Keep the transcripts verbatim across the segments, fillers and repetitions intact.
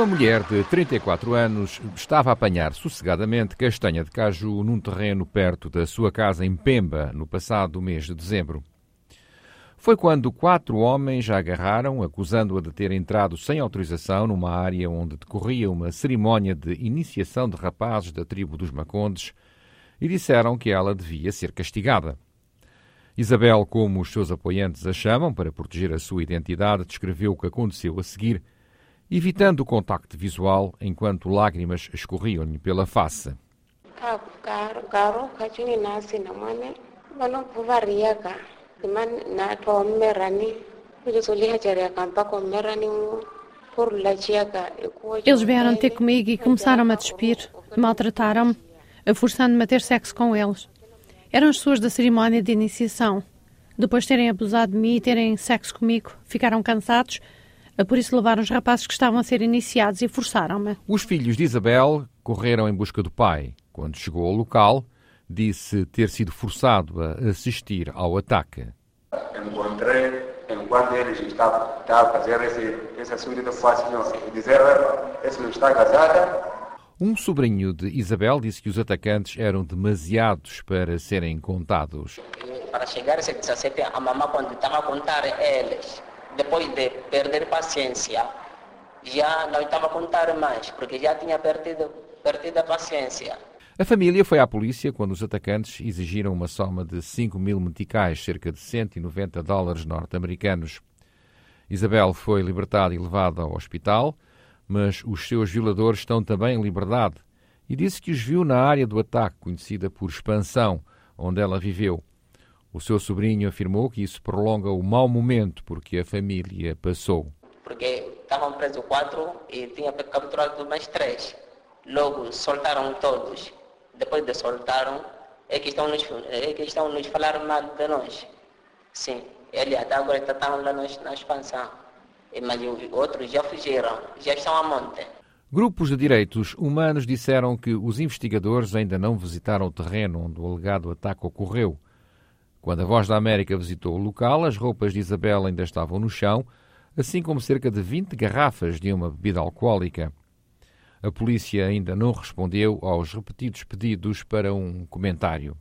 Uma mulher de trinta e quatro anos estava a apanhar sossegadamente castanha de caju num terreno perto da sua casa em Pemba, no passado mês de dezembro. Foi quando quatro homens a agarraram, acusando-a de ter entrado sem autorização numa área onde decorria uma cerimónia de iniciação de rapazes da tribo dos Macondes e disseram que ela devia ser castigada. Isabel, como os seus apoiantes a chamam, para proteger a sua identidade, descreveu o que aconteceu a seguir, evitando o contacto visual enquanto lágrimas escorriam-lhe pela face. Eles vieram ter comigo e começaram-me a despir, maltrataram-me, forçando-me a ter sexo com eles. Eram as pessoas da cerimónia de iniciação. Depois de terem abusado de mim e terem sexo comigo, ficaram cansados, por isso levaram os rapazes que estavam a ser iniciados e forçaram-me. Os filhos de Isabel correram em busca do pai. Quando chegou ao local, disse ter sido forçado a assistir ao ataque. Encontrei, enquanto eles estavam, estavam a fazer esse, esse assunto de fácil, dizer, esse não está casada. Um sobrinho de Isabel disse que os atacantes eram demasiados para serem contados. Para chegar a esse dezassete, a mamãe, quando estava a contar eles, depois de perder paciência, já não estava a contar mais, porque já tinha perdido, perdido a paciência. A família foi à polícia quando os atacantes exigiram uma soma de cinco mil meticais, cerca de cento e noventa dólares norte-americanos. Isabel foi libertada e levada ao hospital, mas os seus violadores estão também em liberdade e disse que os viu na área do ataque, conhecida por Expansão, onde ela viveu. O seu sobrinho afirmou que isso prolonga o mau momento porque a família passou. Porque estavam presos quatro e tinha capturado mais três. Logo soltaram todos. Depois de soltaram, é que estão nos, é que estão nos falando mal de nós. Sim, ele até agora está lá na Expansão. Mas outros já fugiram, já estão a monte. Grupos de direitos humanos disseram que os investigadores ainda não visitaram o terreno onde o alegado ataque ocorreu. Quando a Voz da América visitou o local, as roupas de Isabel ainda estavam no chão, assim como cerca de vinte garrafas de uma bebida alcoólica. A polícia ainda não respondeu aos repetidos pedidos para um comentário.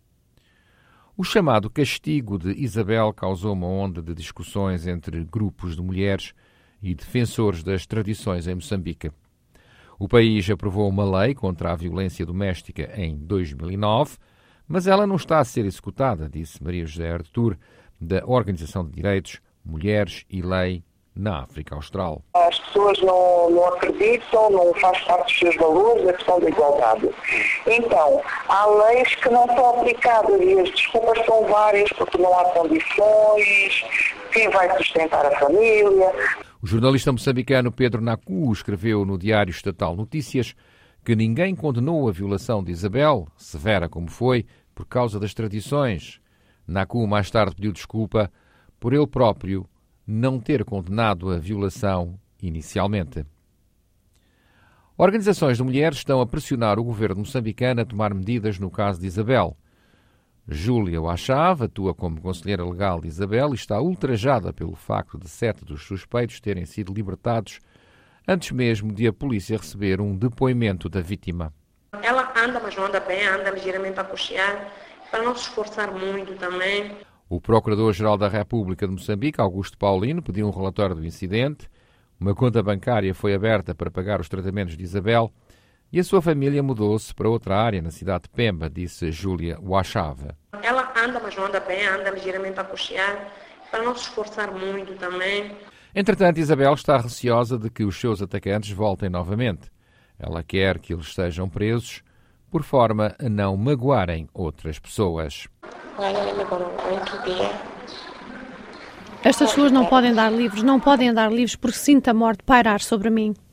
O chamado castigo de Isabel causou uma onda de discussões entre grupos de mulheres e defensores das tradições em Moçambique. O país aprovou uma lei contra a violência doméstica em dois mil e nove, mas ela não está a ser executada, disse Maria José Artur, da Organização de Direitos, Mulheres e Lei na África Austral. As pessoas não, não acreditam, não faz parte dos seus valores a questão da igualdade. Então, há leis que não são aplicadas e as desculpas são várias porque não há condições, quem vai sustentar a família. O jornalista moçambicano Pedro Nacu escreveu no Diário Estatal Notícias que ninguém condenou a violação de Isabel, severa como foi, por causa das tradições. Nacu mais tarde pediu desculpa por ele próprio não ter condenado a violação inicialmente. Organizações de mulheres estão a pressionar o governo moçambicano a tomar medidas no caso de Isabel. Júlia Wachava atua como conselheira legal de Isabel e está ultrajada pelo facto de sete dos suspeitos terem sido libertados antes mesmo de a polícia receber um depoimento da vítima. Ela anda, mas não anda bem, anda ligeiramente a coxear, para não se esforçar muito também. O Procurador-Geral da República de Moçambique, Augusto Paulino, pediu um relatório do incidente. Uma conta bancária foi aberta para pagar os tratamentos de Isabel e a sua família mudou-se para outra área na cidade de Pemba, disse Júlia Wachava. Ela anda, mas não anda bem, anda ligeiramente a coxear, para não se esforçar muito também. Entretanto, Isabel está receosa de que os seus atacantes voltem novamente. Ela quer que eles sejam presos, por forma a não magoarem outras pessoas. Estas pessoas não podem dar livros, não podem dar livros porque sinto a morte pairar sobre mim.